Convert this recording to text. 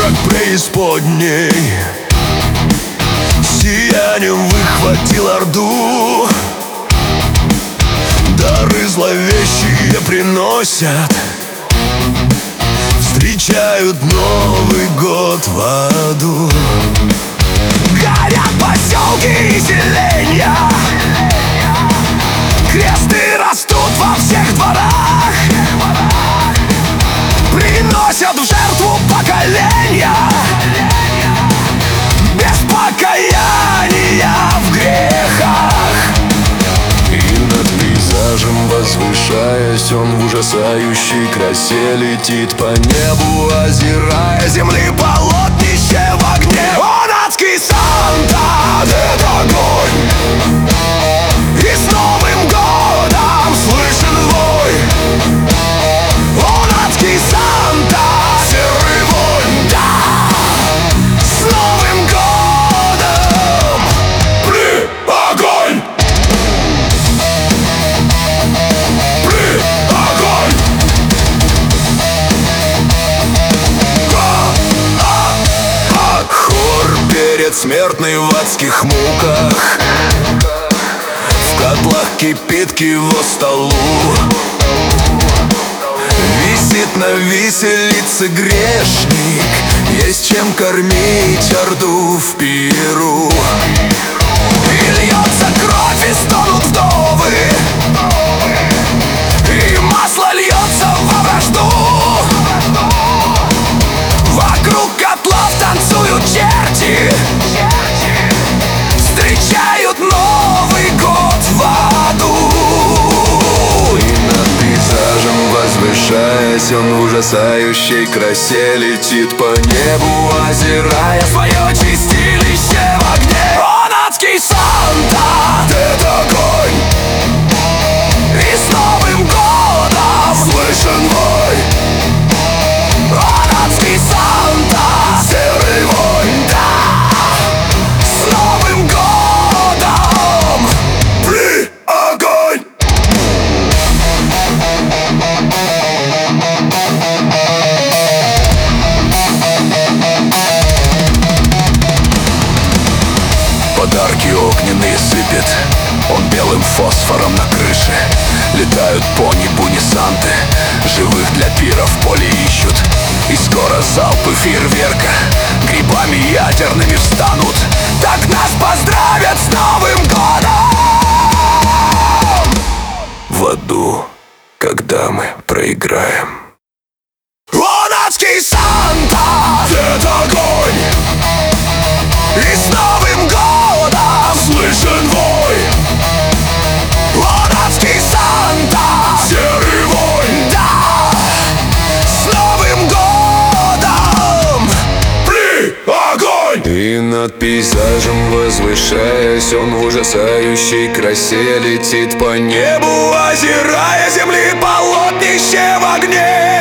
как преисподней. Сиянием выхватил орду, дары зловещие приносят, встречают Новый год в аду. Горят поселки и селения, кресты растут во всех дворах, приносят в жертву поколения, без покаяния в грехах. И над пейзажем возвышаясь, он в ужасающей красе летит по небу, озирая земли полотнище в огне. Он адский Санта, это огонь, и с Новым годом слышен вой. Он адский Санта, серый вонь, да, с Новым годом, пли, огонь, пли, огонь. Хор предсмертный в адских муках, в котлах кипит к его столу. Висит на виселице грешник, есть чем кормить орду в пиру. И льется кровь, и стонут вдовы, и масло льется во вражду. Вокруг котлов танцуют черти, встречают Новый год в аду. И над пейзажем возвышаясь, он в ужасающей красе летит по небу, озирая свое чистилище в огне. Он адский Санта, это огонь, и с Новым годом слышен вой. Он адский Санта, серый вонь, да, с Новым годом, пли, огонь. Подарки огненные сыпет он белым фосфором на крыше. Летают по небу несанты, живых для пира в поле ищут. И скоро залпы фейерверка грибами ядерными встанут. Так нас поздравят с Новым годом в аду, когда мы проиграем. Он адский Санта, это огонь, и с Новым годом слышен вой. Он адский Санта, серый вонь, да, с Новым годом, пли, огонь. И над пейзажем возвышаясь, он в ужасающей красе летит по небу, озирая земли полотнище в огне.